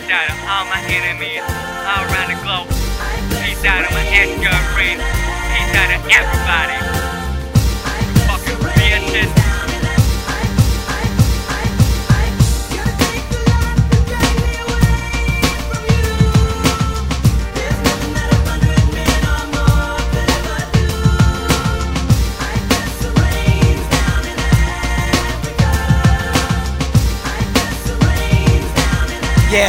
Peace out of all my enemies all around the globe. Peace out of my ex-girlfriend. Peace out of everybody. Fucking bitches. Yeah.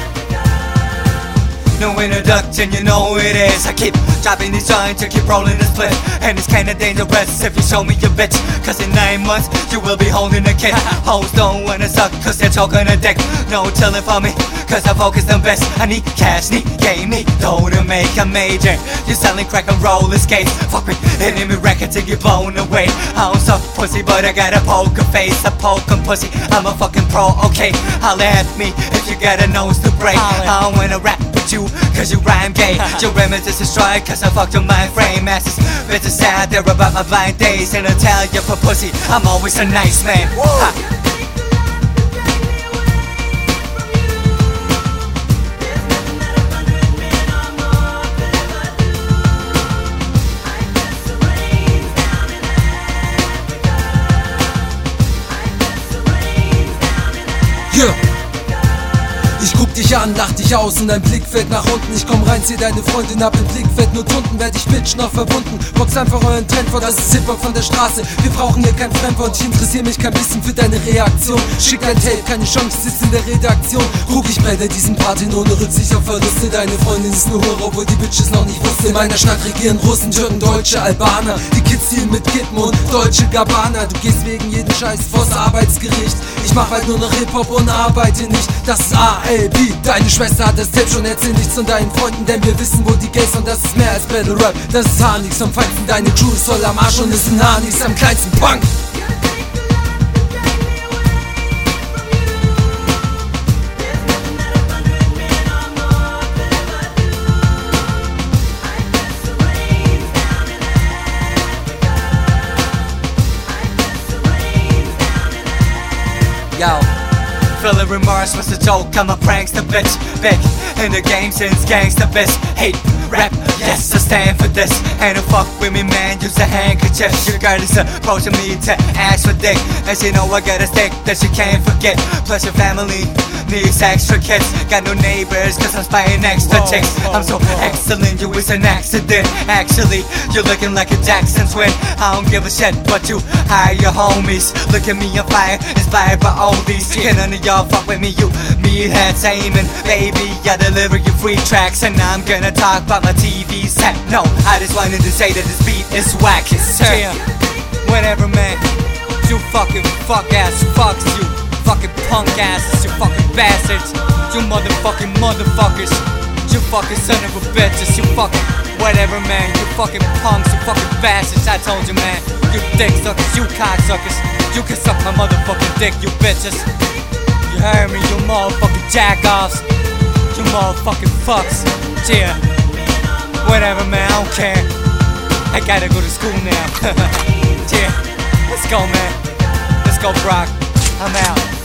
No introduction, you know who it is. I keep dropping these joints to keep rolling the split. And it's kinda dangerous if you show me your bitch, cause in 9 months you will be holding a kid. Hoes don't wanna suck cause they're choking a dick. No chillin' for me cause I focus on best. I need cash, need game, need dough to make a major. You selling crack and roller skates. Fuck me, hitting me record to get blown away. I don't suck pussy but I got a poker face. I poke 'em pussy, I'm a fucking pro, okay. Holla at me if you got a nose to break. I don't wanna rap with you cause you rhyme gay. Your image is destroyed cause I fucked your mind frame. Asses, bitches sad, they're about my blind days. And I tell you for pussy, I'm always a nice man. Ich guck dich an, lach dich aus und dein Blick fällt nach unten. Ich komm rein, zieh deine Freundin ab, im Blick fällt nur drunten. Werd ich Bitch noch verbunden, box einfach euren Trend vor, das ist Hip-Hop von der Straße. Wir brauchen hier kein Fremdwort, ich interessiere mich kein bisschen für deine Reaktion. Schick dein Tape, keine Chance, sitz in der Redaktion. Guck, ich brenne diesen Party ohne Rücksicht auf Verluste. Deine Freundin ist nur Hure, obwohl die Bitches noch nicht wusste. In meiner Stadt regieren Russen, Türken, Deutsche, Albaner. Die Kids ziehen mit Kippen und deutsche Gabbana. Du gehst wegen jeden Scheiß vors Arbeitsgericht. Ich mach bald nur noch Hip-Hop und arbeite nicht. Das ist ALB, deine Schwester hat das Tape schon, erzähl nichts von deinen Freunden, denn wir wissen, wo die Gays und das ist mehr als Battle Rap. Das ist Harnix am feinsten, deine Crew ist voll am Arsch und ist ein Harnix am kleinsten Punk. Yo, feeling remorse was a joke, I'm a prankster bitch. Big in the game since gangsta bitch. Hate rap, yes I stand for this. Ain't no fuck with me man, use a handkerchief. Your girl is approaching me to ask for dick, and she know I got a stick that she can't forget. Plus your family needs extra kids. Got no neighbors cause I'm spying extra chicks. I'm so excellent, you is an accident. Actually, you're looking like a Jackson twin. I don't give a shit but you hire your homies. Look at me on fire, inspired by all these. Can none of y'all fuck with me, you meatheads aiming. Baby, I deliver you free tracks. And I'm gonna talk about my TV set. No, I just wanted to say that this beat is whack. It's whatever man. You fucking fuck ass fucks, you fucking punk asses, you fucking bastards, you motherfucking motherfuckers, you fucking son of a bitches, you fucking whatever man, you fucking punks, you fucking bastards. I told you man, you dick suckers, you cocksuckers, you can suck my motherfucking dick, you bitches. You heard me, you motherfucking jack-offs, you motherfucking fucks. Yeah, whatever man, I don't care. I gotta go to school now. Yeah, let's go man, let's go Brock, I'm out.